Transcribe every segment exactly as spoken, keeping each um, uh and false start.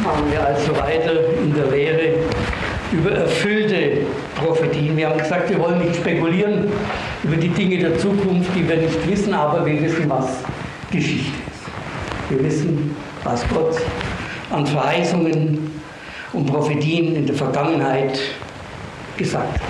fahren wir also weiter in der Lehre über erfüllte Prophetien. Wir haben gesagt, wir wollen nicht spekulieren über die Dinge der Zukunft, die wir nicht wissen, aber wir wissen, was Geschichte ist. Wir wissen, was Gott an Verheißungen und Prophetien in der Vergangenheit gesagt hat.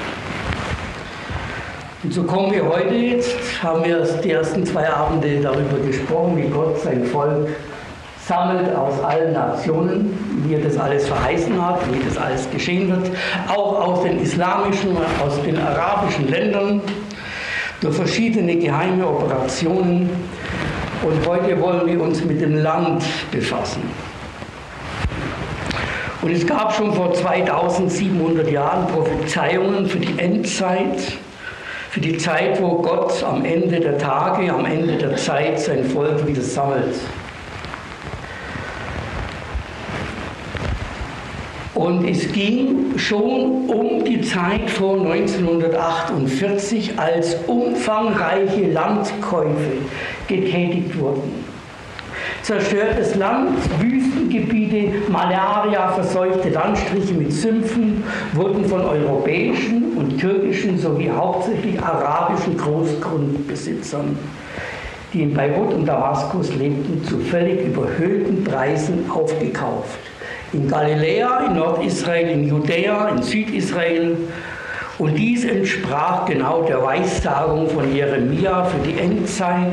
Und so kommen wir heute jetzt, haben wir die ersten zwei Abende darüber gesprochen, wie Gott sein Volk sammelt aus allen Nationen, wie er das alles verheißen hat, wie das alles geschehen wird, auch aus den islamischen, aus den arabischen Ländern, durch verschiedene geheime Operationen. Und heute wollen wir uns mit dem Land befassen. Und es gab schon vor zweitausendsiebenhundert Jahren Prophezeiungen für die Endzeit, für die Zeit, wo Gott am Ende der Tage, am Ende der Zeit sein Volk wieder sammelt. Und es ging schon um die Zeit vor neunzehnhundertachtundvierzig, als umfangreiche Landkäufe getätigt wurden. Zerstörtes Land, Wüstengebiete, Malaria-verseuchte Landstriche mit Sümpfen wurden von europäischen und türkischen sowie hauptsächlich arabischen Großgrundbesitzern, die in Beirut und Damaskus lebten, zu völlig überhöhten Preisen aufgekauft. In Galiläa, in Nordisrael, in Judäa, in Südisrael. Und dies entsprach genau der Weissagung von Jeremia für die Endzeit,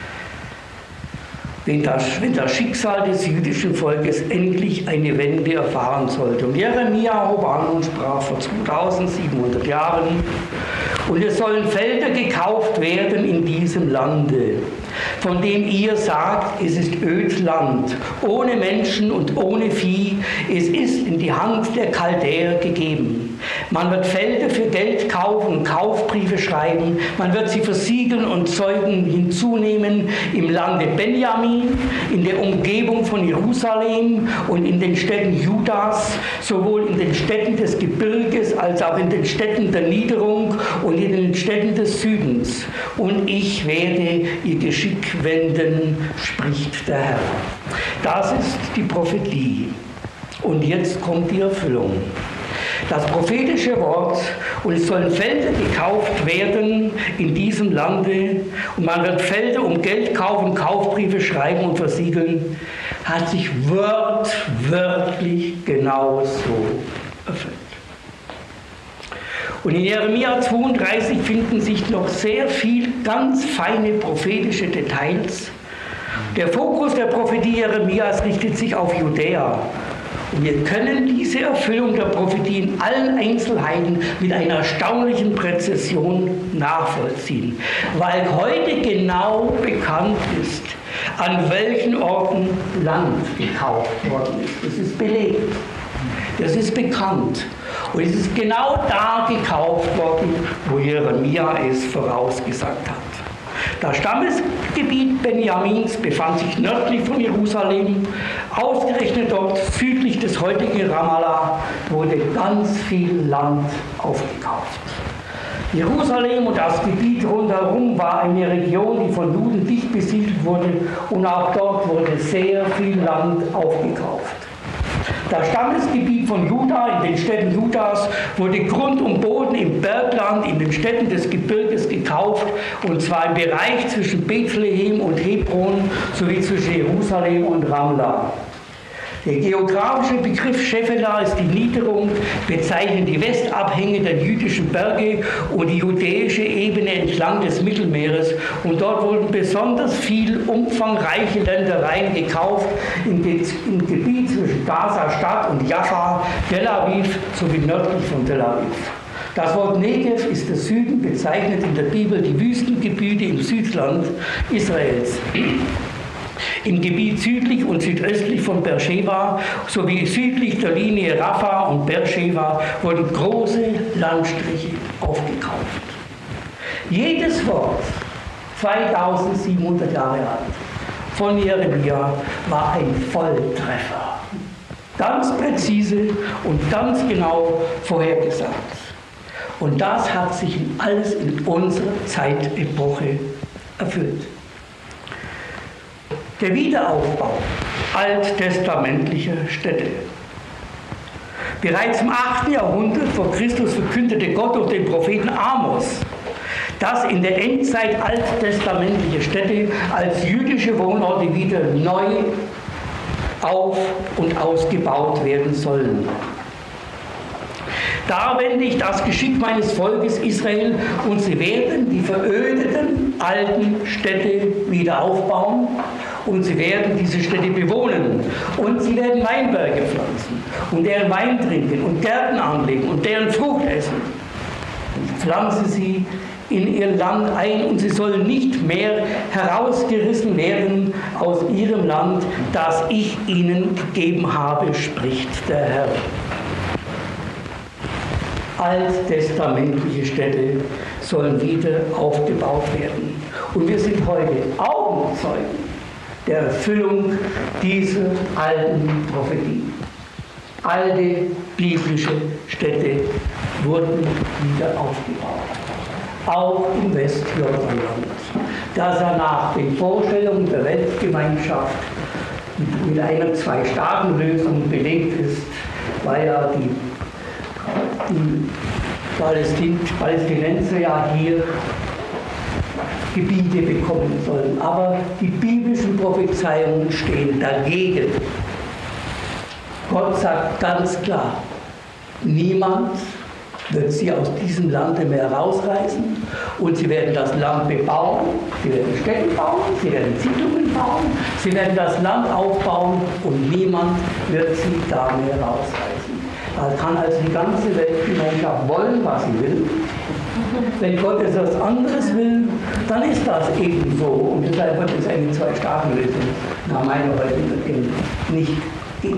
wenn das, wenn das Schicksal des jüdischen Volkes endlich eine Wende erfahren sollte. Und Jeremia hob an und sprach vor zweitausendsiebenhundert Jahren: Und es sollen Felder gekauft werden in diesem Lande, von dem ihr sagt, es ist ödes Land, ohne Menschen und ohne Vieh, es ist in die Hand der Chaldäer gegeben. Man wird Felder für Geld kaufen und Kaufbriefe schreiben, man wird sie versiegeln und Zeugen hinzunehmen im Lande Benjamin, in der Umgebung von Jerusalem und in den Städten Judas, sowohl in den Städten des Gebirges als auch in den Städten der Niederung und in den Städten des Südens. Und ich werde ihr Geschick wenden, spricht der Herr. Das ist die Prophetie. Und jetzt kommt die Erfüllung. Das prophetische Wort: Und es sollen Felder gekauft werden in diesem Lande, und man wird Felder um Geld kaufen, Kaufbriefe schreiben und versiegeln, hat sich wortwörtlich genau so erfüllt. Und in Jeremia zweiunddreißig finden sich noch sehr viel ganz feine prophetische Details. Der Fokus der Prophetie Jeremias richtet sich auf Judäa. Und wir können diese Erfüllung der Prophetie in allen Einzelheiten mit einer erstaunlichen Präzision nachvollziehen, weil heute genau bekannt ist, an welchen Orten Land gekauft worden ist. Das ist belegt, das ist bekannt. Und es ist genau da gekauft worden, wo Jeremia es vorausgesagt hat. Das Stammesgebiet Benjamins befand sich nördlich von Jerusalem. Ausgerechnet dort, südlich des heutigen Ramallah, wurde ganz viel Land aufgekauft. Jerusalem und das Gebiet rundherum war eine Region, die von Juden dicht besiedelt wurde, und auch dort wurde sehr viel Land aufgekauft. Das Stammesgebiet von Juda, in den Städten Judas, wurde Grund und Boden im Bergland, in den Städten des Gebirges gekauft, und zwar im Bereich zwischen Bethlehem und Hebron sowie zwischen Jerusalem und Ramla. Der geografische Begriff Schefela ist die Niederung, bezeichnet die Westabhänge der jüdischen Berge und die judäische Ebene entlang des Mittelmeeres. Und dort wurden besonders viel umfangreiche Ländereien gekauft im, Ge im Gebiet zwischen Gaza-Stadt und Jaffa, Tel Aviv sowie nördlich von Tel Aviv. Das Wort Negev ist der Süden, bezeichnet in der Bibel die Wüstengebiete im Südland Israels. Im Gebiet südlich und südöstlich von Beersheba sowie südlich der Linie Rafah und Beersheba wurden große Landstriche aufgekauft. Jedes Wort, zweitausendsiebenhundert Jahre alt, von Jeremia war ein Volltreffer. Ganz präzise und ganz genau vorhergesagt. Und das hat sich alles in unserer Zeitepoche erfüllt. Der Wiederaufbau alttestamentliche Städte. Bereits im achten Jahrhundert vor Christus verkündete Gott durch den Propheten Amos, dass in der Endzeit alttestamentliche Städte als jüdische Wohnorte wieder neu auf- und ausgebaut werden sollen. Da wende ich das Geschick meines Volkes Israel, und sie werden die verödeten alten Städte wieder aufbauen, und sie werden diese Städte bewohnen, und sie werden Weinberge pflanzen und deren Wein trinken und Gärten anlegen und deren Frucht essen. Ich pflanze sie in ihr Land ein, und sie sollen nicht mehr herausgerissen werden aus ihrem Land, das ich ihnen gegeben habe, spricht der Herr. Alttestamentliche Städte sollen wieder aufgebaut werden. Und wir sind heute Augenzeugen der Erfüllung dieser alten Prophetie. Alte biblische Städte wurden wieder aufgebaut. Auch im Westjordanland, das er nach den Vorstellungen der Weltgemeinschaft mit einer Zwei-Staaten-Lösung belegt ist, weil ja die Die Palästin Palästinenser ja hier Gebiete bekommen sollen. Aber die biblischen Prophezeiungen stehen dagegen. Gott sagt ganz klar, niemand wird sie aus diesem Lande mehr rausreißen, und sie werden das Land bebauen, sie werden Städte bauen, sie werden Siedlungen bauen, sie werden das Land aufbauen, und niemand wird sie da mehr rausreißen. Da kann also die ganze Weltgemeinschaft wollen, was sie will. Wenn Gott etwas anderes will, dann ist das eben so. Und deshalb wird es eine Zwei-Staaten-Lösung nach meiner Weise nicht geben.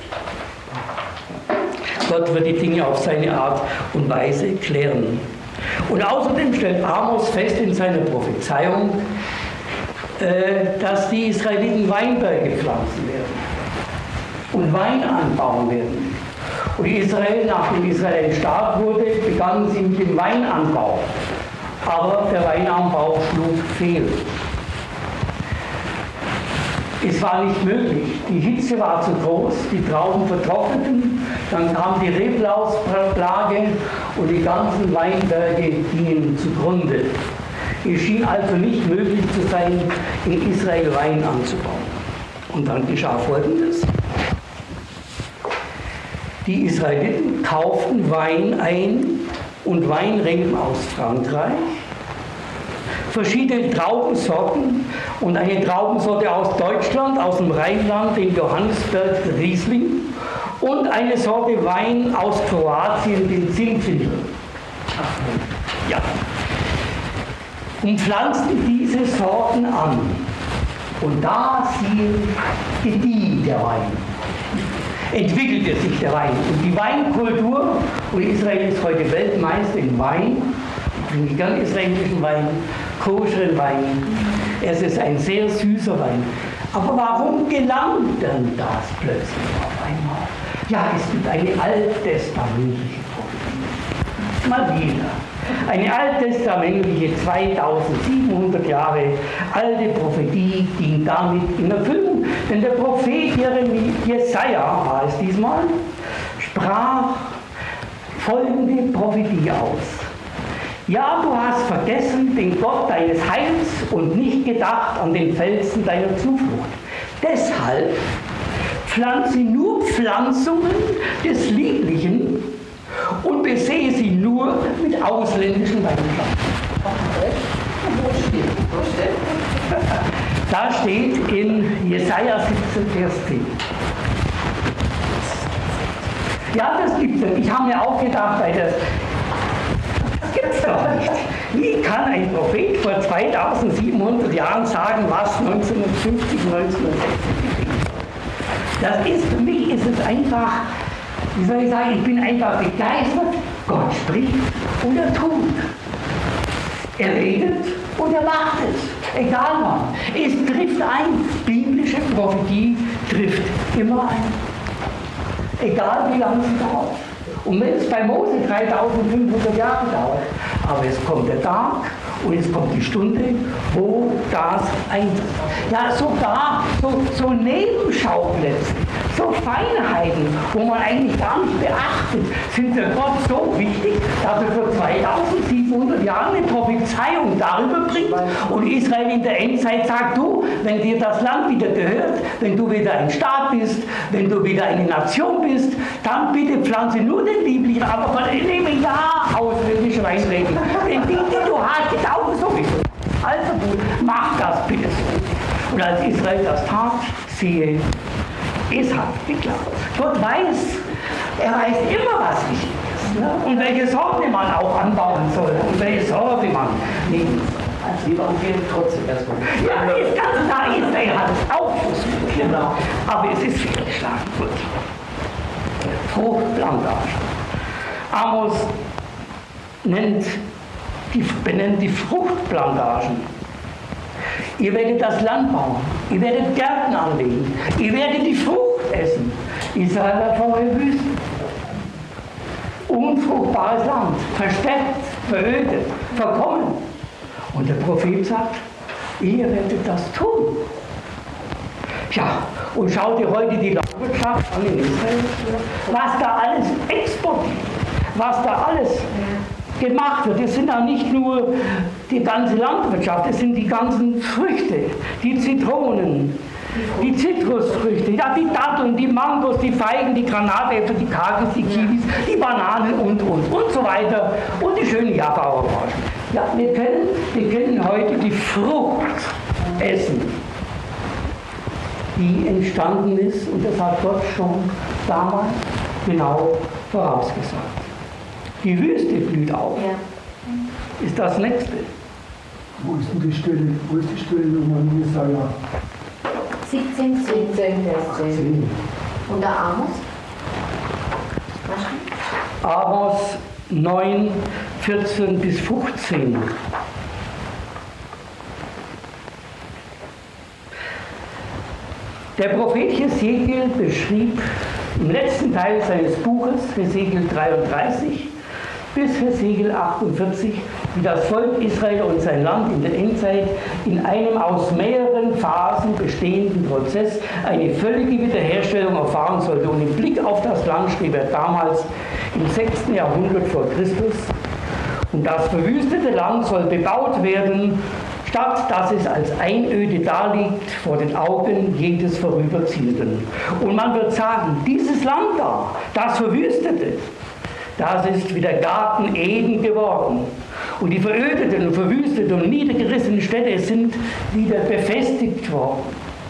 Gott wird die Dinge auf seine Art und Weise klären. Und außerdem stellt Amos fest in seiner Prophezeiung, dass die Israeliten Weinberge pflanzen werden und Wein anbauen werden. Und Israel, nachdem Israel ein Staat wurde, begannen sie mit dem Weinanbau. Aber der Weinanbau schlug fehl. Es war nicht möglich. Die Hitze war zu groß, die Trauben vertrockneten, dann kam die Reblausplage und die ganzen Weinberge gingen zugrunde. Es schien also nicht möglich zu sein, in Israel Wein anzubauen. Und dann geschah Folgendes. Die Israeliten kauften Wein ein und Weinreben aus Frankreich, verschiedene Traubensorten und eine Traubensorte aus Deutschland, aus dem Rheinland, den Johannisberg Riesling, und eine Sorte Wein aus Kroatien, den Zinfandel. Ja. Und pflanzten diese Sorten an. Und da siehe, gedieh der Wein. Entwickelte sich der Wein. Und die Weinkultur, und Israel ist heute Weltmeister in Wein, ich trinke gern israelischen Wein, koscheren Wein, es ist ein sehr süßer Wein. Aber warum gelang denn das plötzlich auf einmal? Ja, es gibt eine alttestamentliche Prophetie. Mal wieder. Eine alttestamentliche, zweitausendsiebenhundert Jahre alte Prophetie ging damit in Erfüllung. Denn der Prophet Jesaja, war es diesmal, sprach folgende Prophetie aus. Ja, du hast vergessen den Gott deines Heils und nicht gedacht an den Felsen deiner Zuflucht. Deshalb pflanze nur Pflanzungen des Lieblichen und besehe sie nur mit ausländischen Weinpflanzen. Da steht in Jesaja siebzehn, Vers zehn. Ja, das gibt es. Ich habe mir auch gedacht, weil das, das gibt es doch nicht. Wie kann ein Prophet vor zweitausendsiebenhundert Jahren sagen, was neunzehnhundertfünfzig, neunzehnhundertsechzig geschehen ist? Das ist, für mich ist es einfach, wie soll ich sagen, ich bin einfach begeistert. Gott spricht und er tut. Er redet und er macht es. Egal wann. Es trifft ein. Biblische Prophetie trifft immer ein. Egal wie lange sie dauert. Und wenn es bei Mose dreitausendfünfhundert Jahre dauert, aber es kommt der Tag Und jetzt kommt die Stunde, wo das eintritt. Ja, sogar so, so Nebenschauplätze, so Feinheiten, wo man eigentlich gar nicht beachtet, sind für Gott so wichtig, dass er vor zweitausendsiebenhundert Jahren eine Prophezeiung darüber bringt und Israel in der Endzeit sagt, du, wenn dir das Land wieder gehört, wenn du wieder ein Staat bist, wenn du wieder eine Nation bist, dann bitte pflanze nur den Lieblichen, aber von nehme ja ausländische Weinreben. Denn die, die du hast, die taugen sowieso. Also gut, mach das bitte so. Und als Israel das tat, siehe, es hat geklappt. Gott weiß, er weiß immer, was wichtig ist. Ne? Und welche Sorte man auch anbauen soll und welche Sorte man nehmen soll. Die waren wir trotzdem erstmal. Ja, ist ganz klar, Israel hat es auch versucht. Genau. Aber es ist fehlgeschlagen. Gut. Fruchtplantage. Amos nennt die, benennt die Fruchtplantagen. Ihr werdet das Land bauen, ihr werdet Gärten anlegen, ihr werdet die Frucht essen. Israel war vorher Wüste. Unfruchtbares Land, versteckt, verödet, verkommen. Und der Prophet sagt, ihr werdet das tun. Ja, und schau dir heute die Landwirtschaft an in Israel, was da alles exportiert, was da alles gemacht wird. Es sind auch nicht nur die ganze Landwirtschaft, es sind die ganzen Früchte, die Zitronen, die Zitrusfrüchte, ja, die Datteln, die Mangos, die Feigen, die Granatäpfel, die Kakis, die Kiwis, die Bananen und, und, und so weiter und die schönen Java-Orangen. Ja, wir können, wir können heute die Frucht essen, die entstanden ist, und das hat Gott schon damals genau vorausgesagt. Die Wüste blüht auf. Ja. Ist das Nächste. Wo ist denn die Stelle? Wo ist die Stelle Nummer in Jesaja? siebzehn, siebzehn, Vers zehn. Und der Amos? Amos neun, vierzehn bis fünfzehn. Der Prophet Hesekiel beschrieb im letzten Teil seines Buches, Hesekiel dreiunddreißig, bis Hesekiel achtundvierzig, wie das Volk Israel und sein Land in der Endzeit in einem aus mehreren Phasen bestehenden Prozess eine völlige Wiederherstellung erfahren sollte. Und im Blick auf das Land schrieb er damals im sechsten Jahrhundert vor Christus, und das verwüstete Land soll bebaut werden, statt dass es als Einöde daliegt vor den Augen jedes Vorüberziehenden. Und man wird sagen, dieses Land da, das Verwüstete, das ist wie der Garten Eden geworden. Und die verödeten und verwüsteten und niedergerissenen Städte sind wieder befestigt worden.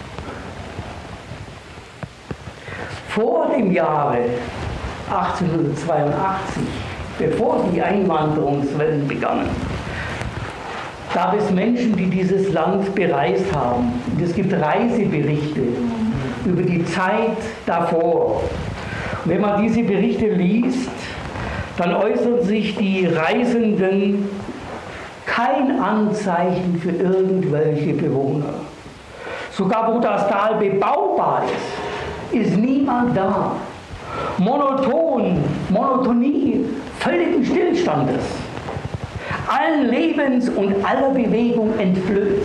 Vor dem Jahre achtzehnhundertzweiundachtzig, bevor die Einwanderungswellen begannen, gab es Menschen, die dieses Land bereist haben. Und es gibt Reiseberichte über die Zeit davor. Und wenn man diese Berichte liest, dann äußern sich die Reisenden kein Anzeichen für irgendwelche Bewohner. Sogar wo das Tal bebaubar ist, ist niemand da. Monoton, Monotonie, völligen Stillstandes. Allen Lebens und aller Bewegung entblößt.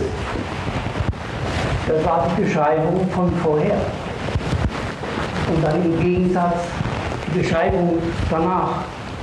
Das war die Beschreibung von vorher. Und dann im Gegensatz die Beschreibung danach.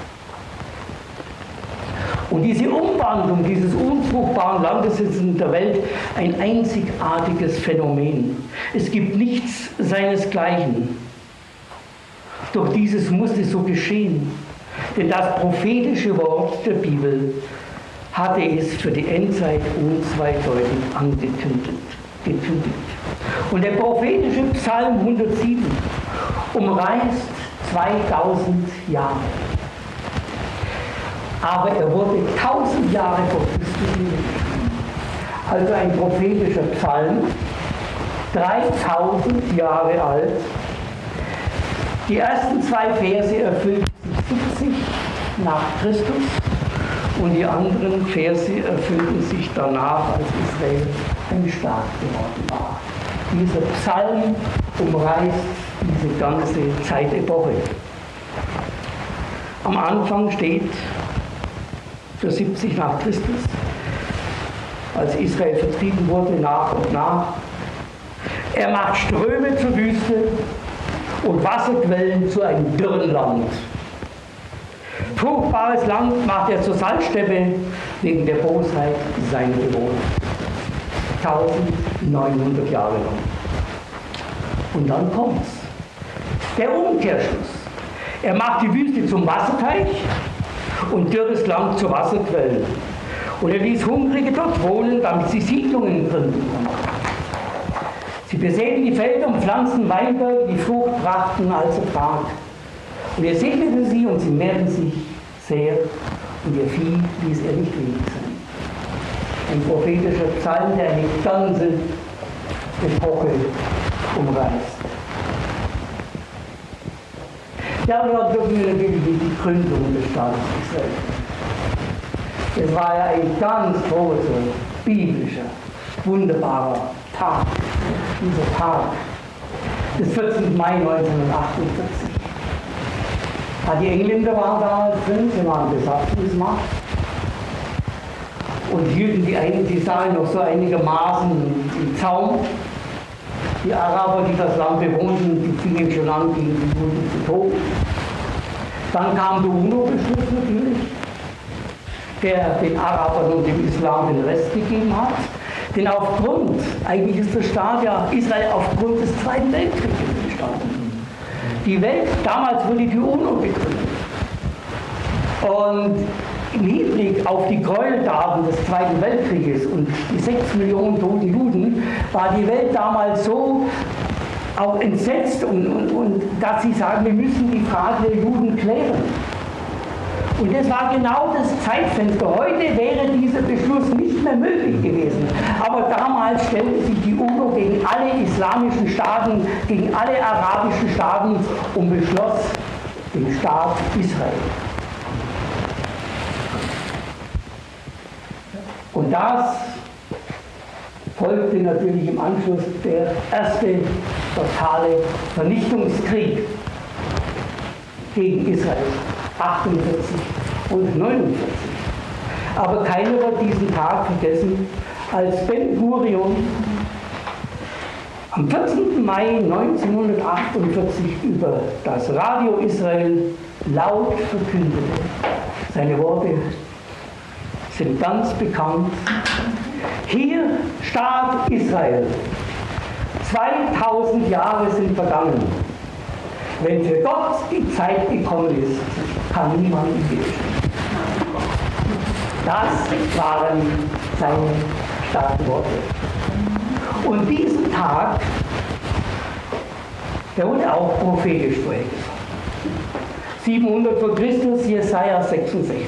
Und diese Umwandlung dieses unfruchtbaren Landes ist in der Welt ein einzigartiges Phänomen. Es gibt nichts seinesgleichen. Doch dieses musste so geschehen. Denn das prophetische Wort der Bibel hatte es für die Endzeit unzweideutig angekündigt. Gekündigt. Und der prophetische Psalm hundertsieben umreißt zweitausend Jahre. Aber er wurde tausend Jahre vor Christus niedergeschrieben. Also ein prophetischer Psalm, dreitausend Jahre alt. Die ersten zwei Verse erfüllten sich siebzig nach Christus und die anderen Verse erfüllten sich danach, als Israel ein Staat geworden war. Dieser Psalm umreißt diese ganze Zeitepoche. Am Anfang steht für siebzig nach Christus, als Israel vertrieben wurde, nach und nach. Er macht Ströme zur Wüste und Wasserquellen zu einem dürren Land. Fruchtbares Land macht er zur Salzsteppe wegen der Bosheit seiner Bewohner. neunzehnhundert Jahre lang. Und dann kommt's. Der Umkehrschluss. Er macht die Wüste zum Wasserteich und dürres Land zur Wasserquelle. Und er ließ Hungrige dort wohnen, damit sie Siedlungen gründen konnten. Sie besäten die Felder und pflanzten Weinberge, die Frucht brachten als Ertrag. Und er segnete sie und sie mehrten sich sehr und ihr Vieh ließ er nicht wenig sein. Ein prophetischer Psalm, der eine ganze Epoche umreißt. Ja, und dann dürfen wir natürlich die Gründung des Staates Israel. Es war ja ein ganz großer, biblischer, wunderbarer Tag, dieser Tag des vierzehnten Mai neunzehnhundertachtundvierzig. Ja, die Engländer waren damals drin, sie waren Besatzungsmacht. Und hielten die, die Sache noch so einigermaßen im Zaum. Die Araber, die das Land bewohnten, die fingen schon an, gegen die Juden zu toben. Dann kam der UNO-Beschluss natürlich, der den Arabern und dem Islam den Rest gegeben hat. Denn aufgrund, eigentlich ist der Staat ja Israel aufgrund des Zweiten Weltkrieges entstanden. Die Welt, damals wurde die UNO gegründet. Und im Hinblick auf die Gräueltaten des Zweiten Weltkrieges und die sechs Millionen toten Juden war die Welt damals so auch entsetzt, und, und, und dass sie sagen, wir müssen die Frage der Juden klären. Und das war genau das Zeitfenster. Heute wäre dieser Beschluss nicht mehr möglich gewesen. Aber damals stellte sich die UNO gegen alle islamischen Staaten, gegen alle arabischen Staaten und beschloss den Staat Israel. Und das folgte natürlich im Anschluss der erste totale Vernichtungskrieg gegen Israel, achtundvierzig und neunundvierzig. Aber keiner wird diesen Tag vergessen, als Ben Gurion am vierzehnten Mai neunzehnhundertachtundvierzig über das Radio Israel laut verkündete. Seine Worte sind ganz bekannt. Hier, Staat Israel. zweitausend Jahre sind vergangen. Wenn für Gott die Zeit gekommen ist, kann niemand ihn widerstehen. Das waren seine starken Worte. Und diesen Tag, der wurde auch prophetisch vorhergesagt. siebenhundert vor Christus, Jesaja sechsundsechzig.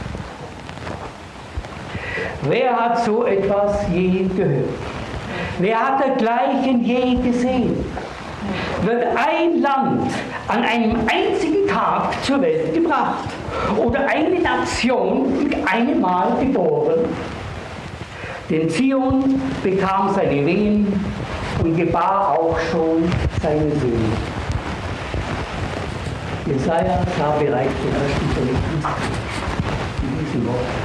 Wer hat so etwas je gehört? Wer hat dergleichen je gesehen? Wird ein Land an einem einzigen Tag zur Welt gebracht oder eine Nation mit einem Mal geboren? Denn Zion bekam seine Wehen und gebar auch schon seine Söhne. Jesaja sah bereits den ersten Vernichtungskrieg in diesen Worten.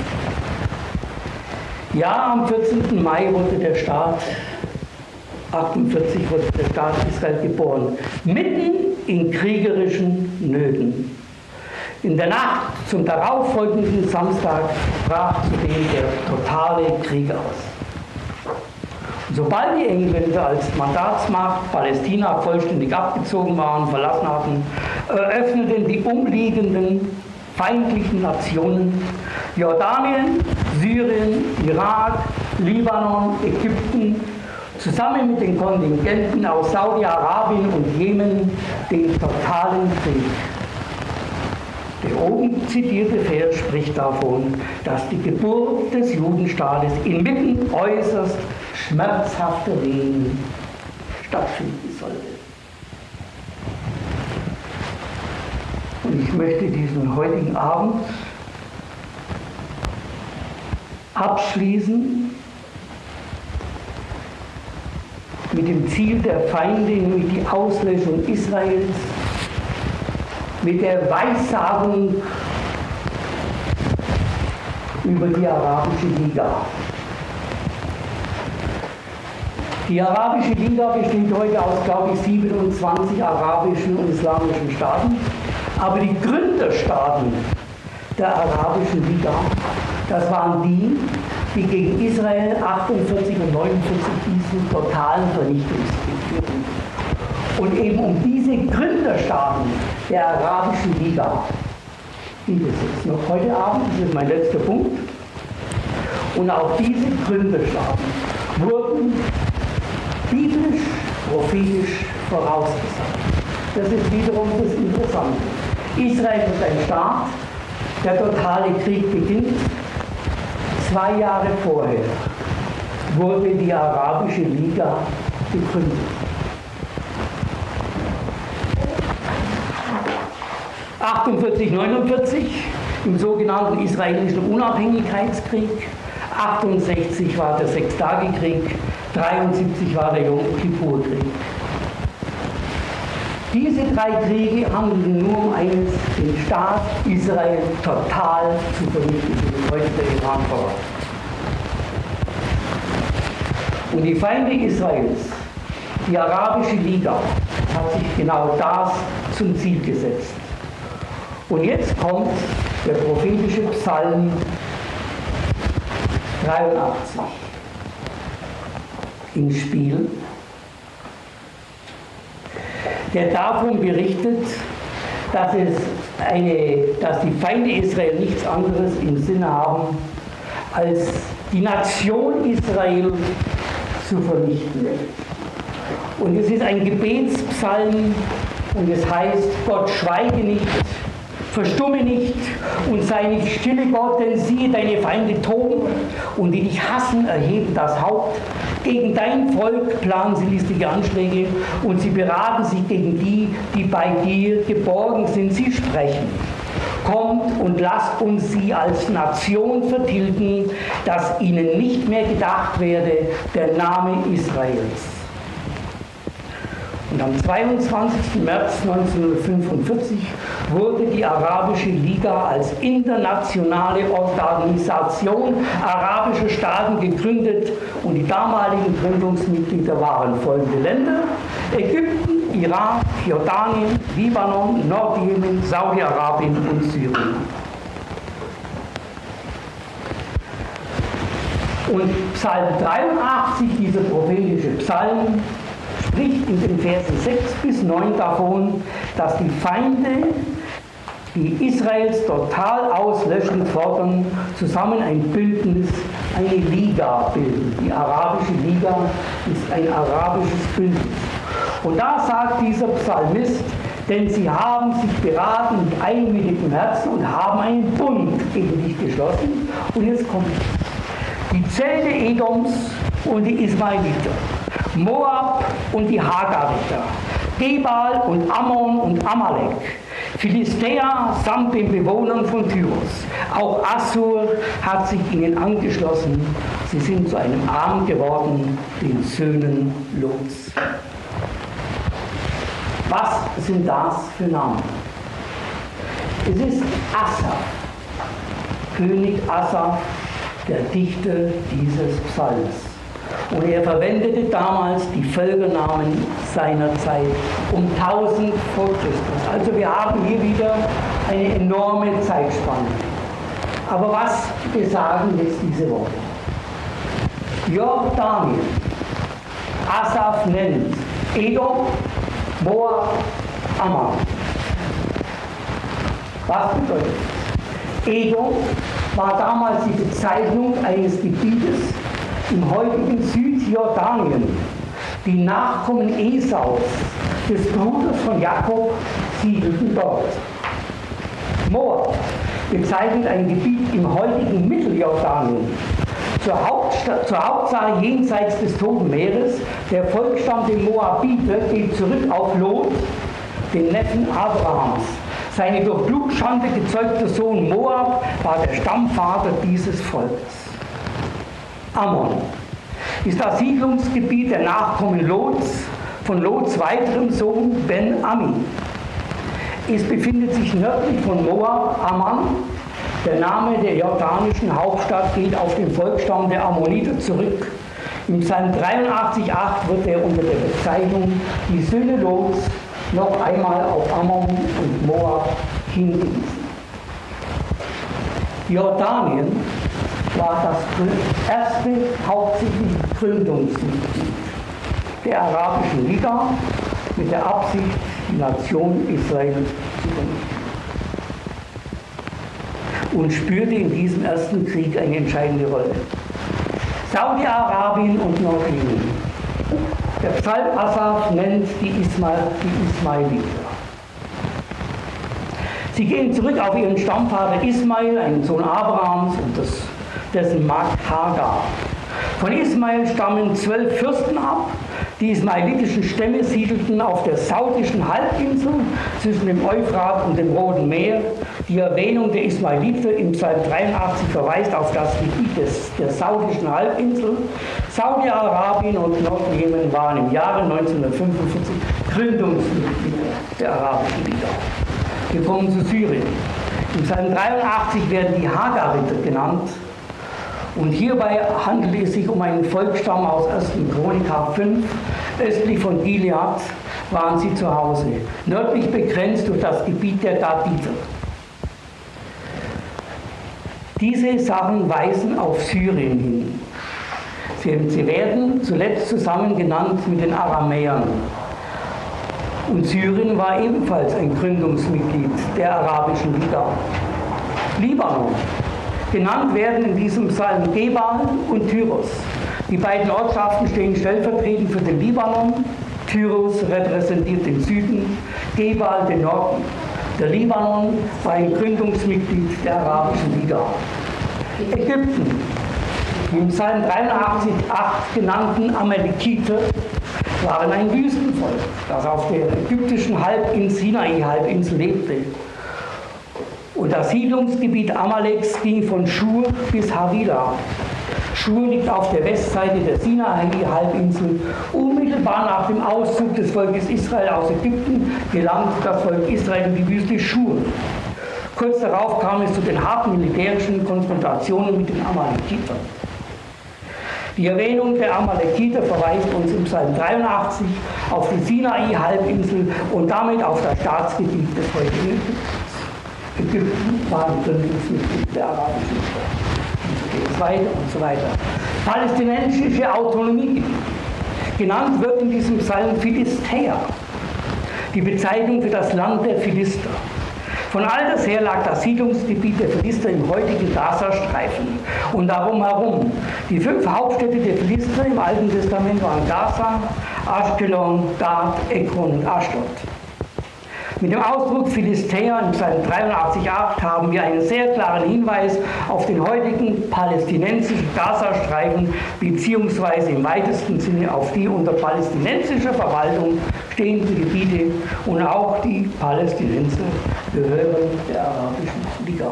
Ja, am vierzehnten Mai wurde der Staat, achtundvierzig wurde der Staat Israel geboren, mitten in kriegerischen Nöten. In der Nacht zum darauffolgenden Samstag brach zudem der totale Krieg aus. Und sobald die Engländer als Mandatsmacht Palästina vollständig abgezogen waren, verlassen hatten, eröffneten die umliegenden feindlichen Nationen Jordanien, Syrien, Irak, Libanon, Ägypten, zusammen mit den Kontingenten aus Saudi-Arabien und Jemen den totalen Krieg. Der oben zitierte Vers spricht davon, dass die Geburt des Judenstaates inmitten äußerst schmerzhafter Wehen stattfinden sollte. Und ich möchte diesen heutigen Abend abschließen mit dem Ziel der Feinde, nämlich die Auslöschung Israels, mit der Weissagung über die Arabische Liga. Die Arabische Liga besteht heute aus, glaube ich, siebenundzwanzig arabischen und islamischen Staaten. Aber die Gründerstaaten der Arabischen Liga, das waren die, die gegen Israel achtundvierzig und neunundvierzig diesen totalen Vernichtungskrieg führten. Und eben um diese Gründerstaaten der Arabischen Liga geht es jetzt noch heute Abend, das ist mein letzter Punkt. Und auch diese Gründerstaaten wurden biblisch, prophetisch vorausgesagt. Das ist wiederum das Interessante. Israel ist ein Staat, der totale Krieg beginnt. Zwei Jahre vorher wurde die Arabische Liga gegründet. achtundvierzig, neunundvierzig im sogenannten israelischen Unabhängigkeitskrieg. achtundsechzig war der Sechstagekrieg, dreiundsiebzig war der Jom Kippur-Krieg. Diese drei Kriege handeln nur um eines, den Staat Israel total zu vernichten, wie heute der Iran verwahrt. Und die Feinde Israels, die Arabische Liga, hat sich genau das zum Ziel gesetzt. Und jetzt kommt der prophetische Psalm dreiundachtzig ins Spiel, der davon berichtet, dass, es eine, dass die Feinde Israel nichts anderes im Sinne haben, als die Nation Israel zu vernichten. Und es ist ein Gebetspsalm und es heißt, Gott schweige nicht, verstumme nicht und sei nicht stille, Gott, denn siehe, deine Feinde toben und die dich hassen, erheben das Haupt. Gegen dein Volk planen sie listige Anschläge und sie beraten sich gegen die, die bei dir geborgen sind. Sie sprechen. Kommt und lasst uns sie als Nation vertilgen, dass ihnen nicht mehr gedacht werde der Name Israels. Und am zweiundzwanzigsten März neunzehnhundertfünfundvierzig wurde die Arabische Liga als internationale Organisation arabischer Staaten gegründet und die damaligen Gründungsmitglieder waren folgende Länder: Ägypten, Irak, Jordanien, Libanon, Nordjemen, Saudi-Arabien und Syrien. Und Psalm dreiundachtzig, dieser prophetische Psalm, spricht in den Versen sechs bis neun davon, dass die Feinde, die Israels total auslöschend fordern, zusammen ein Bündnis, eine Liga bilden. Die Arabische Liga ist ein arabisches Bündnis. Und da sagt dieser Psalmist, denn sie haben sich beraten mit einmütigem Herzen und haben einen Bund gegen dich geschlossen. Und jetzt kommt die Zelte Edoms und die Ismaeliter, Moab und die Hagariter, Gebal und Ammon und Amalek, Philistea samt den Bewohnern von Tyros. Auch Assur hat sich ihnen angeschlossen. Sie sind zu einem Arm geworden, den Söhnen Lots. Was sind das für Namen? Es ist Asa, König Asa, der Dichter dieses Psalms. Und er verwendete damals die Völkernamen seiner Zeit um tausend vor Christus. Also wir haben hier wieder eine enorme Zeitspanne. Aber was besagen jetzt diese Worte? Jordanien, Asaf nennt Edom, Moab, Ammon. Was bedeutet das? Edom war damals die Bezeichnung eines Gebietes im heutigen Südjordanien. Die Nachkommen Esaus, des Bruders von Jakob, siedelten dort. Moab bezeichnet ein Gebiet im heutigen Mitteljordanien. Zur, Hauptstadt, zur Hauptsache jenseits des Toten Meeres. Der Volksstamm der Moabiter geht zurück auf Lot, den Neffen Abrahams. Seine durch Blutschande gezeugte Sohn Moab war der Stammvater dieses Volkes. Ammon ist das Siedlungsgebiet der Nachkommen Lots, von Lots weiterem Sohn Ben-Ami. Es befindet sich nördlich von Moab, Ammon. Der Name der jordanischen Hauptstadt geht auf den Volksstamm der Ammoniter zurück. Im Psalm dreiundachtzig, acht wird er unter der Bezeichnung die Söhne Lots noch einmal auf Ammon und Moab hingewiesen. Jordanien war das erste hauptsächliche Gründungsmitglied der Arabischen Liga mit der Absicht, die Nation Israel zu gründen. Und spürte in diesem ersten Krieg eine entscheidende Rolle. Saudi-Arabien und Nordjemen. Der Psalm Asaf nennt die, Ismail, die Ismailiter. Sie gehen zurück auf ihren Stammvater Ismail, einen Sohn Abrahams und das, dessen Magd Hagar. Von Ismail stammen zwölf Fürsten ab. Die ismailitischen Stämme siedelten auf der saudischen Halbinsel zwischen dem Euphrat und dem Roten Meer. Die Erwähnung der Ismailiter im Psalm dreiundachtzig verweist auf das Gebiet des, der saudischen Halbinsel. Saudi-Arabien und Nordjemen waren im Jahre neunzehnhundertfünfundvierzig Gründungsmitglieder der Arabischen Liga. Wir kommen zu Syrien. Im Psalm dreiundachtzig werden die Hagariter genannt. Und hierbei handelt es sich um einen Volksstamm aus ersten Chronika fünf. Östlich von Gilead waren sie zu Hause, nördlich begrenzt durch das Gebiet der Gaditer. Diese Sachen weisen auf Syrien hin. Sie, sie werden zuletzt zusammen genannt mit den Aramäern. Und Syrien war ebenfalls ein Gründungsmitglied der Arabischen Liga. Libanon. Genannt werden in diesem Psalm Gebal und Tyros. Die beiden Ortschaften stehen stellvertretend für den Libanon. Tyros repräsentiert den Süden, Gebal den Norden. Der Libanon war ein Gründungsmitglied der Arabischen Liga. Ägypten, die im Psalm dreiundachtzig, acht genannten Amalekiter, waren ein Wüstenvolk, das auf der ägyptischen Halbinsel, Sinai-Halbinsel lebte. Und das Siedlungsgebiet Amaleks ging von Schur bis Havila. Schur liegt auf der Westseite der Sinai-Halbinsel. Unmittelbar nach dem Auszug des Volkes Israel aus Ägypten gelangt das Volk Israel in die Wüste Schur. Kurz darauf kam es zu den harten militärischen Konfrontationen mit den Amalekitern. Die Erwähnung der Amalekiter verweist uns im Psalm dreiundachtzig auf die Sinai-Halbinsel und damit auf das Staatsgebiet des heutigen Ägyptens. Ägypten war ein Gründungsmitglied der Arabischen Liga. Und so geht es weiter und so weiter. Palästinensische Autonomiegebiet. Genannt wird in diesem Psalm Philistea, die Bezeichnung für das Land der Philister. Von alters her lag das Siedlungsgebiet der Philister im heutigen Gazastreifen und darum herum. Die fünf Hauptstädte der Philister im Alten Testament waren Gaza, Ashkelon, Gad, Ekron und Ashdod. Mit dem Ausdruck Philistea in Psalm dreiundachtzig, acht haben wir einen sehr klaren Hinweis auf den heutigen palästinensischen Gazastreifen beziehungsweise im weitesten Sinne auf die unter palästinensischer Verwaltung stehenden Gebiete und auch die Palästinenser gehören der Arabischen Liga.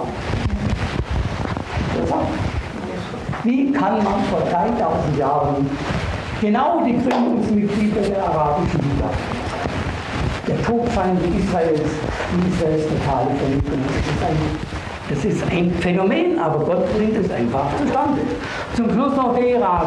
Wie kann man vor dreitausend Jahren genau die Gründungsmitglieder der Arabischen Liga, der Todfeinde Israels, Israels totale Vernichtung? Das ist ein Phänomen, aber Gott bringt es einfach zustande. Zum Schluss noch der Irak.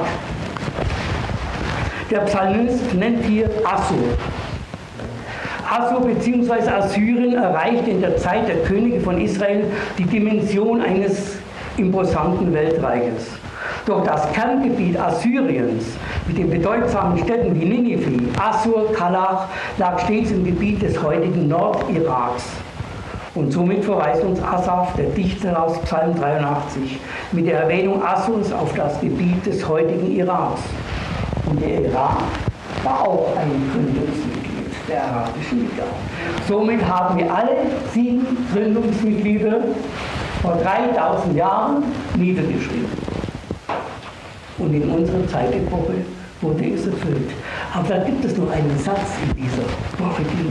Der Psalmist nennt hier Assur. Assur bzw. Assyrien erreichte in der Zeit der Könige von Israel die Dimension eines imposanten Weltreiches. Doch das Kerngebiet Assyriens mit den bedeutsamen Städten wie Ninive, Assur, Kalach lag stets im Gebiet des heutigen Nordiraks. Und somit verweist uns Asaf, der Dichter aus Psalm dreiundachtzig, mit der Erwähnung Assurs auf das Gebiet des heutigen Iraks. Und der Irak war auch ein Gründungsmitglied der Arabischen Liga. Somit haben wir alle sieben Gründungsmitglieder vor dreitausend Jahren niedergeschrieben. Und in unserer Zeitepoche wurde es erfüllt. Aber da gibt es noch einen Satz in dieser Prophetie.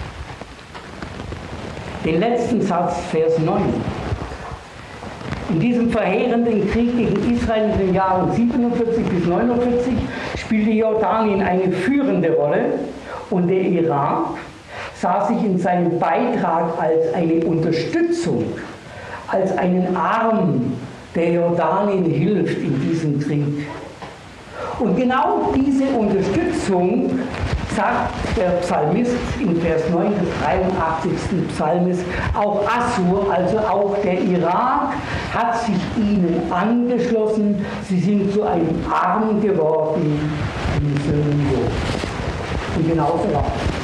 Den letzten Satz, Vers neun. In diesem verheerenden Krieg gegen Israel in den Jahren siebenundvierzig bis neunundvierzig spielte Jordanien eine führende Rolle und der Irak sah sich in seinem Beitrag als eine Unterstützung, als einen Arm, der Jordanien hilft in diesem Krieg. Und genau diese Unterstützung sagt der Psalmist in Vers neun des dreiundachtzigsten Psalmes, auch Assur, also auch der Irak, hat sich ihnen angeschlossen. Sie sind zu einem Arm geworden, wie Söhne. Und genauso war es.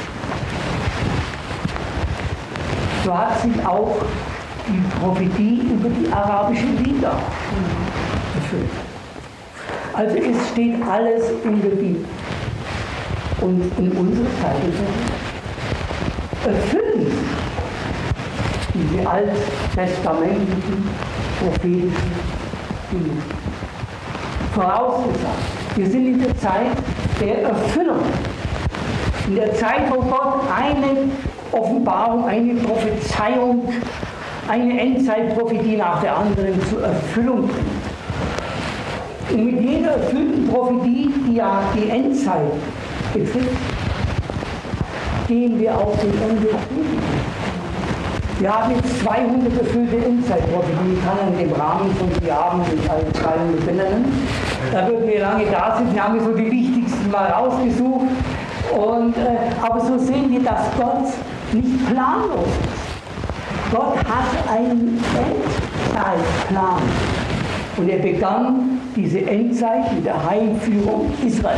So hat sich auch die Prophetie über die arabische Liga erfüllt. Also es steht alles in der Bibel. Und in unserer Zeit erfüllen sich diese alttestamentlichen, prophetischen Dinge. Vorausgesagt, wir sind in der Zeit der Erfüllung. In der Zeit, wo Gott eine Offenbarung, eine Prophezeiung, eine Endzeitprophetie nach der anderen zur Erfüllung bringt. Und mit jeder erfüllten Prophetie, die ja die Endzeit betrifft, gehen wir auf den Ende zu. Wir haben jetzt zweihundert erfüllte Endzeitprophetien. Ich kann in dem Rahmen von vier Abenden alle zweihundert benennen. Da würden wir lange da sitzen. Wir haben so die wichtigsten mal rausgesucht. Und, äh, aber so sehen wir, dass Gott nicht planlos ist. Gott hat einen Endzeitplan. Und er begann diese Endzeit mit der Heimführung Israels.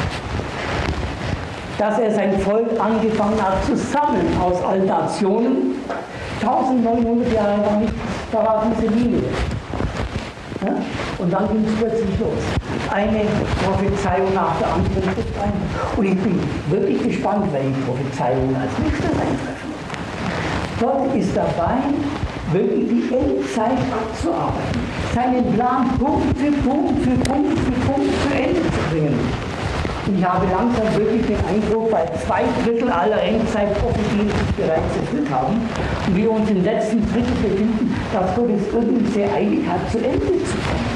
Dass er sein Volk angefangen hat zu sammeln aus allen Nationen. neunzehnhundert Jahre war nicht, da war diese Linie. Ja? Und dann ging es plötzlich los. Eine Prophezeiung nach der anderen trifft ein. Und ich bin wirklich gespannt, welche Prophezeiungen als nächstes eintreffen. Gott ist dabei, wirklich die Endzeit abzuarbeiten. Seinen Plan Punkt für Punkt für Punkt für Punkt zu Ende zu bringen. Und ich habe langsam wirklich den Eindruck, weil zwei Drittel aller Endzeitprophetien sich bereits erfüllt haben und wir uns im letzten Drittel befinden, dass Gott es irgendwie sehr eilig hat, zu Ende zu kommen.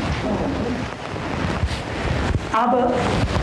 Aber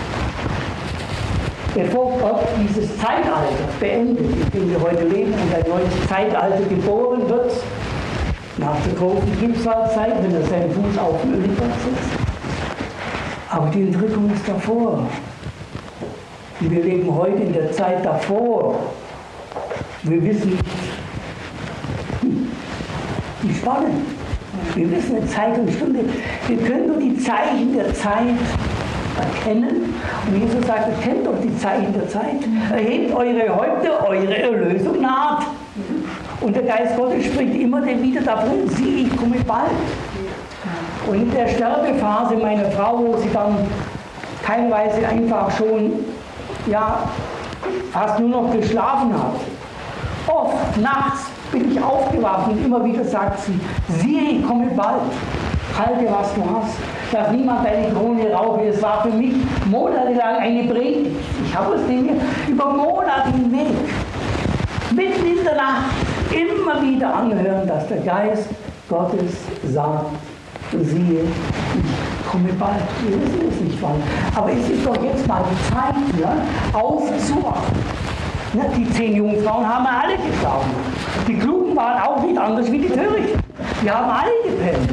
bevor Gott dieses Zeitalter beendet, in dem wir heute leben und ein neues Zeitalter geboren wird, nach der großen Trübsalzeit, wenn er seinen Fuß auf dem Ölberg setzt, aber die Entrückung ist davor. Und wir leben heute in der Zeit davor. Wir wissen nicht, hm, wie spannend. Wir wissen eine Zeit und Stunde. Wir können nur die Zeichen der Zeit erkennen. Und Jesus sagt, erkennt doch die Zeichen der Zeit. Erhebt eure Häupter, eure Erlösung naht. Und der Geist Gottes spricht immer wieder davon, sieh, ich komme bald. Und in der Sterbephase meiner Frau, wo sie dann teilweise einfach schon, ja, fast nur noch geschlafen hat. Oft nachts bin ich aufgewacht und immer wieder sagt sie, siehe, ich komme bald, halte, was du hast, dass niemand deine Krone rauche. Es war für mich monatelang eine Predigt. Ich habe es mir über Monate hinweg, mitten in der Nacht, immer wieder anhören, dass der Geist Gottes sagt, siehe, ich komme bald. Wir wissen es nicht wann. Aber es ist doch jetzt mal die Zeit, ja, aufzuwachen. Ja, die zehn Jungfrauen haben alle geschlafen. Die Klugen waren auch nicht anders wie die Törichten. Die haben alle gepennt.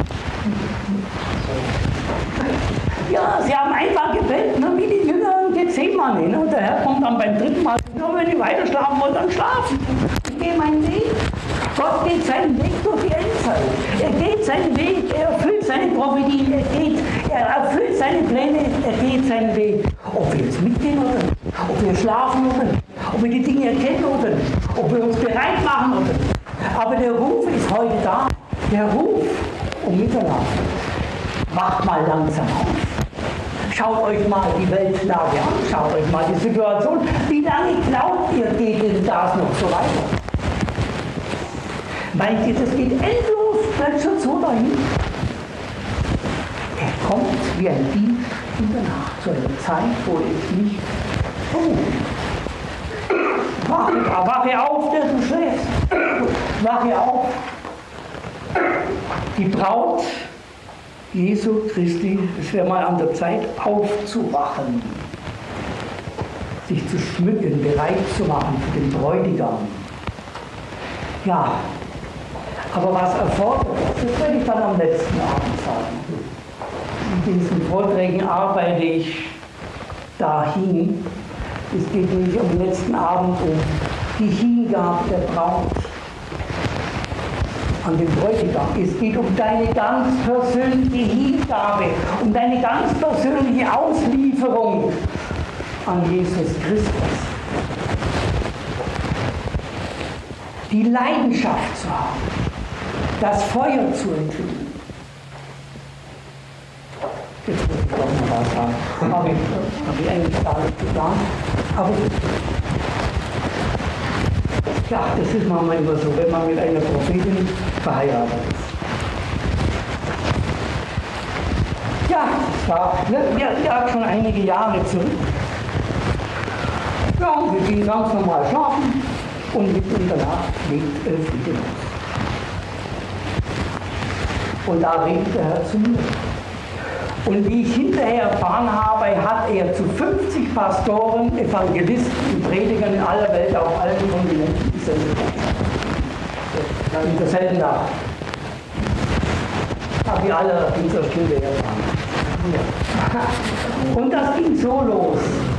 Ja, sie haben einfach gepennt, ne, wie die Jünger in Gethsemane. Ne? Und der Herr kommt dann beim dritten Mal, no, wenn ihr weiter schlafen wollt, dann schlafen. Ich gehe meinen Weg. Gott geht seinen Weg durch die Endzeit. Er geht seinen Weg, er erfüllt seine Prophetien, er geht, er erfüllt seine Pläne, er geht seinen Weg. Ob wir jetzt mitgehen oder nicht, ob wir schlafen oder nicht, ob wir die Dinge erkennen oder nicht, ob wir uns bereit machen oder nicht. Aber der Ruf ist heute da. Der Ruf um Mitternacht. Wacht mal langsam auf. Schaut euch mal die Weltlage an, schaut euch mal die Situation. Wie lange glaubt ihr, geht denn das noch so weiter? Meint ihr, das geht endlos, bleibt schon so dahin? Er kommt wie ein Dieb in der Nacht, zu einer Zeit, wo es nicht vermutet. Wache, wache auf, der du schläfst. Wache auf. Die Braut Jesu Christi, es wäre mal an der Zeit, aufzuwachen, sich zu schmücken, bereit zu machen für den Bräutigam. Ja, aber was erfordert das? Das werde ich dann am letzten Abend sagen. In diesen Vorträgen arbeite ich dahin. Es geht nämlich am letzten Abend um die Hingabe der Braut an den Bräutigam. Es geht um deine ganz persönliche Hingabe, um deine ganz persönliche Auslieferung an Jesus Christus. Die Leidenschaft zu haben, das Feuer zu enthüllen. Jetzt muss ich doch noch was sagen. Habe ich, habe ich eigentlich gar nicht getan. Aber ja, das ist manchmal immer so, wenn man mit einer Prophetin verheiratet ist. Ja, das war, ja, ja, schon einige Jahre zurück. Ja, und wir gingen ganz normal schlafen und mitten in der Nacht legt äh, Friede los. Und da redet der Herr zu mir. Und wie ich hinterher erfahren habe, hat er zu fünfzig Pastoren, Evangelisten und Predigern in aller Welt, auf allen Kontinenten gesendet. In derselben Nacht. Habe ich alle in dieser Stunde erfahren. Ja. Und das ging so los.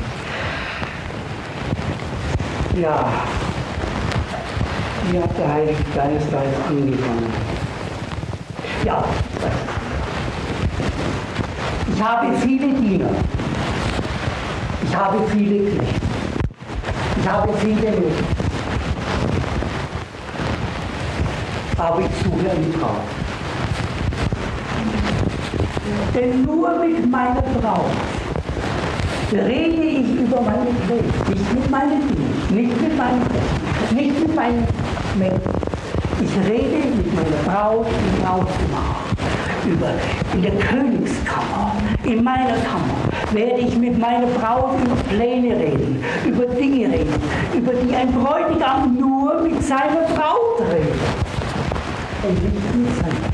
Ja, wie hat der Heilige Geist da jetzt angefangen? Ja, ich habe viele Diener. Ich habe viele Knechte. Ich habe viele Mädchen. Aber ich suche eine Frau. Denn nur mit meiner Braut rede ich über meine Knechte, nicht mit meinen Dienern, nicht mit meinen Knechten, nicht mit meinen Mädchen. Ich rede mit meiner Braut im Brautgemach. Über, in der Königskammer, in meiner Kammer, werde ich mit meiner Braut über Pläne reden, über Dinge reden, über die ein Bräutigam nur mit seiner Braut redet. Und nicht mit seinem.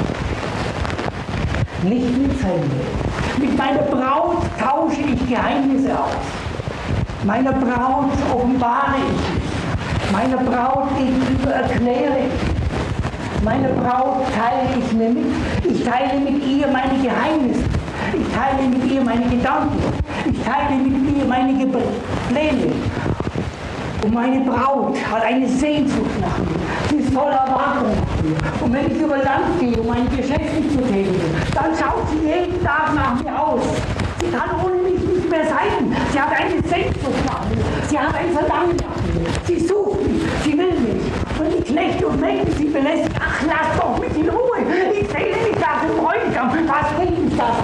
Nicht mit seinem. Mit meiner Braut tausche ich Geheimnisse aus. Meiner Braut offenbare ich mich. Meiner Braut gegenüber erkläre ich. Meine Braut teile ich mir mit. Ich teile mit ihr meine Geheimnisse. Ich teile mit ihr meine Gedanken. Ich teile mit ihr meine Ge Pläne. Und meine Braut hat eine Sehnsucht nach mir. Sie ist voller Erwartung nach mir. Und wenn ich über Land gehe, um mein Geschäft zu tätigen, dann schaut sie jeden Tag nach mir aus. Sie kann ohne mich nicht mehr sein. Sie hat eine Sehnsucht nach mir. Sie hat ein Verlangen nach mir. Sie sucht mich. Sie will mich. Und die Knechte und Mägde, sie belässt. Ach, lass doch mich in Ruhe. Ich sehne mich nach dem Bräutigam. Was bringt mich das?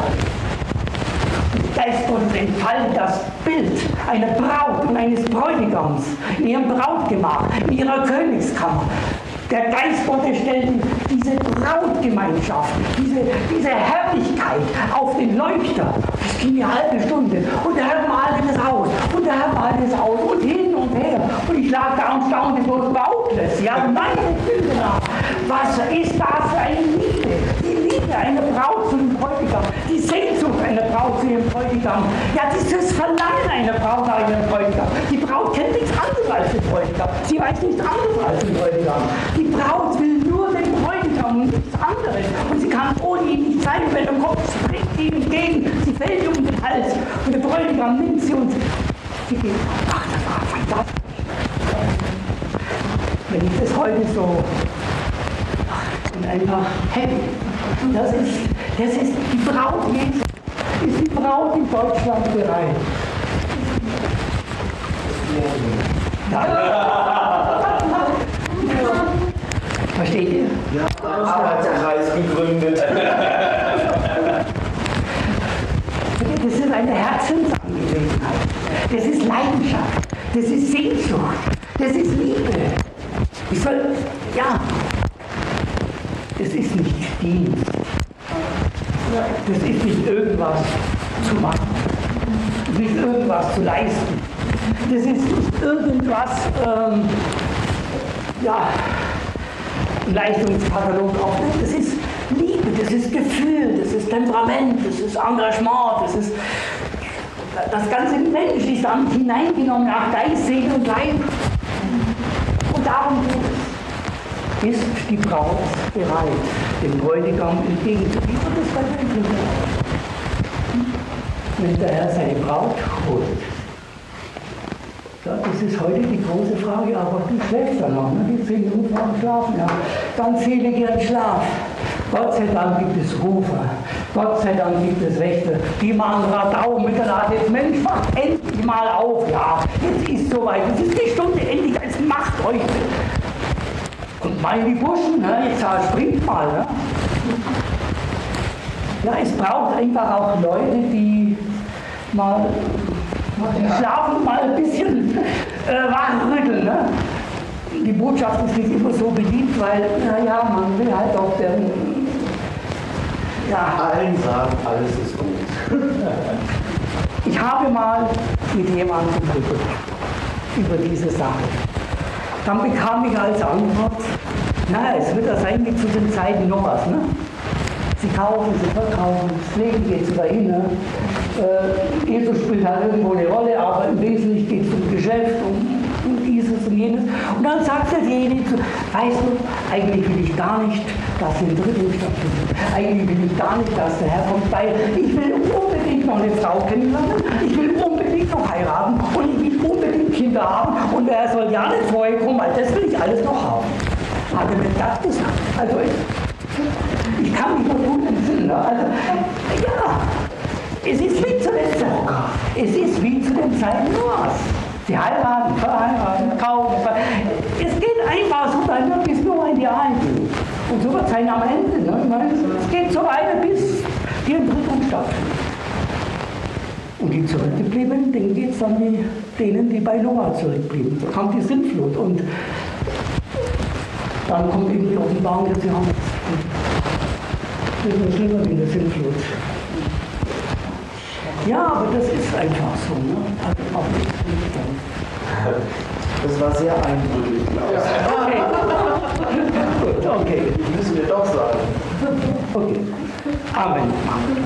Geist Gottes entfaltet das Bild einer Braut und eines Bräutigams in ihrem Brautgemach, in ihrer Königskammer. Der Geist Gottes stellt diese Brautgemeinschaft, diese, diese Herrlichkeit auf den Leuchter. Das ging eine halbe Stunde. Und der Herr malte das aus. Und der Herr malte es aus. Und hin und her. Und ich lag da und staunte bloß Bautless. Ja, meine Güte nach. Was ist das für eine Liebe? Die Liebe einer Braut zu dem Bräutigam. Die Sehnsucht einer Braut zu ihrem Bräutigam. Ja, dieses Verlangen einer Braut nach ihrem Bräutigam. Die Braut kennt nichts anderes als den Bräutigam. Sie weiß nichts anderes als den Bräutigam. Die Braut will nur den Bräutigam und nichts anderes. Und sie kann ohne ihn nicht sein, wenn der Kopf springt ihm entgegen. Sie fällt ihm um den Hals. Und der Bräutigam nimmt sie und sie geht. Ach, das war fantastisch. Wenn ich das heute so... Ach, ich bin einfach happy. Das ist, das ist die Braut jetzt. Ist die Braut in Deutschland bereit? Ja. Versteht ihr? Ja, Arbeitskreis gegründet. Das ist eine Herzensangelegenheit. Das ist Leidenschaft. Das ist Sehnsucht. Das ist Liebe. Ich soll, ja, das ist nicht Dienst. Das ist nicht irgendwas zu machen. Das ist nicht irgendwas zu leisten. Das ist nicht irgendwas, ähm, ja, ein Leistungskatalog aufnehmen. Das ist Liebe, das ist Gefühl, das ist Temperament, das ist Engagement, das ist das ganze Mensch ist damit hineingenommen, nach Geist, Seele und Leib. Und darum geht es. Ist die Braut bereit, dem Bräutigam entgegenzugehen? Und das war wirklich. wenn der Herr seine Braut holt. Ja, das ist heute die große Frage, aber die schläft dann noch, ne? Die zehn Minuten vor dem Schlafen. Ja. Ganz viele ihren Schlaf. Gott sei Dank gibt es Rufer. Gott sei Dank gibt es Wächter. Die machen Radau miteinander. Jetzt Mensch, macht endlich mal auf. Ja, jetzt ist soweit. Es ist die Stunde endlich. Jetzt macht euch. Und mal in die Buschen. Ne? Jetzt springt mal. Ne? Ja, es braucht einfach auch Leute, die mal die schlafen mal ein bisschen äh, wachrütteln. Ne? Die Botschaft ist nicht immer so beliebt, weil, naja, man will halt auch den, ja. Allen sagen, alles ist gut. Ich habe mal mit jemandem geredet über diese Sache. Dann bekam ich als Antwort, na, es wird ja sein wie zu den Zeiten Noahs, ne? Sie kaufen, sie verkaufen, das Leben geht so dahin. Ne? Äh, Jesus spielt halt irgendwo eine Rolle, aber im Wesentlichen geht es um Geschäft, um, um dieses und jenes. Und dann sagt er derjenige, weißt du, eigentlich will ich gar nicht, dass ein Drittel stattfindet. Eigentlich will ich gar nicht, dass der Herr kommt, weil ich will unbedingt noch eine Frau kennenlernen, ich will unbedingt noch heiraten und ich will unbedingt Kinder haben und er soll ja nicht vorher kommen, weil das will ich alles noch haben. Hat er mir das gesagt? Also ich, Ich kann mich noch gut entsinnen. Also, ja, es ist wie zu den Zeiten. Es ist wie zu den Zeiten Noahs. Sie heiraten, verheiraten, kaufen. Ver es geht einfach so weiter, bis Noah in die Arche geht. Und so wird es sein am Ende. Ne? Ich meine, es geht so weiter, bis die Entrückung stattfindet. Und die Zurückgebliebenen, denen geht es dann wie denen, die bei Noah zurückblieben. Da kommt die Sintflut. Und dann kommt eben die Offenbarung des Johannes. Das ist noch schlimmer wie eine Sintflut. Ja, aber das ist einfach so. Ne? Also auch nicht. Das war sehr eindrücklich, Klaus. Okay. Gut, okay. Müssen wir doch sagen. Okay. Amen.